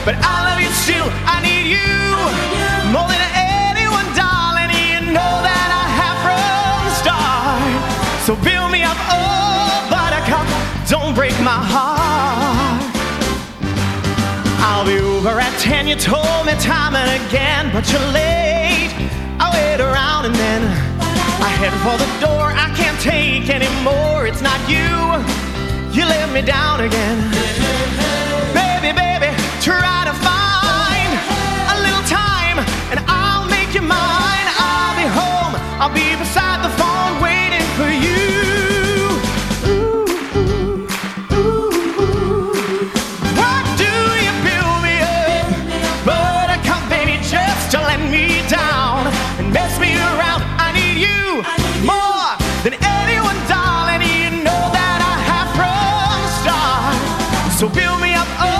but I love you still. I need you more than anyone, darling. You know that I have from the start. So build me up, oh buttercup, don't break my heart. I'll be over at 10, you told me time and again, but you're late. I wait around and then I head for the door. I can't take anymore. It's not you, you let me down again. Baby, baby, try to find a little time and I'll make you mine. I'll be home, I'll be beside the phone waiting for you. What do you build me up? Buttercup, baby, just to let me down and mess me around. I need you more than anyone, darling. You know that I have from the start. So build me up, oh